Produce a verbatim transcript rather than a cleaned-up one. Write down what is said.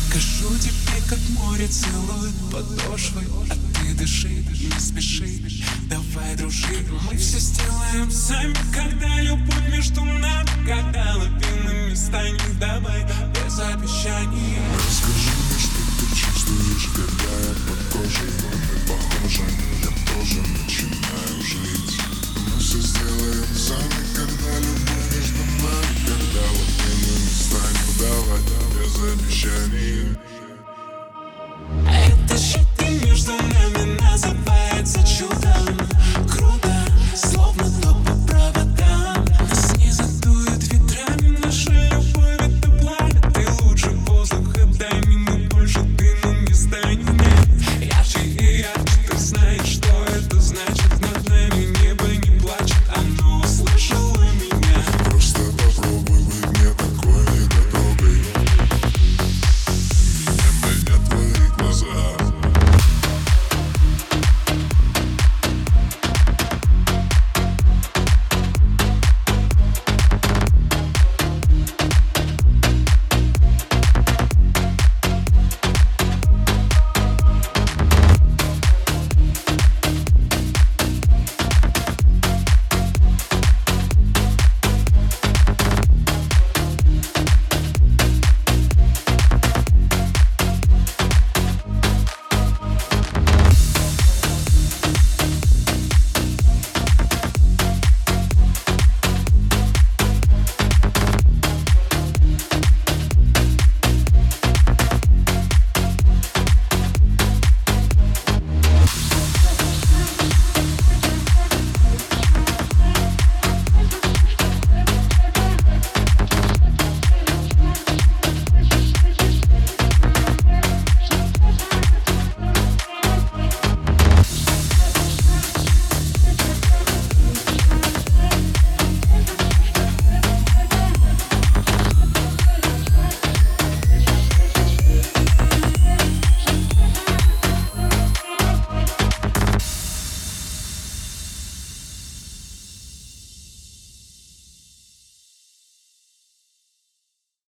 Скажу тебе, как море целует подошвы, а ты дыши, не спеши, давай дружи. Мы все сделаем сами, когда любовь между нами, когда лавинами станет, давай без обещаний. Расскажи мне, что ты чувствуешь, когда я под кожей. Мы похожи, я тоже начинаю жить. Мы все сделаем сами, когда любовь между нами, когда лавинами станет, давай без обещаний.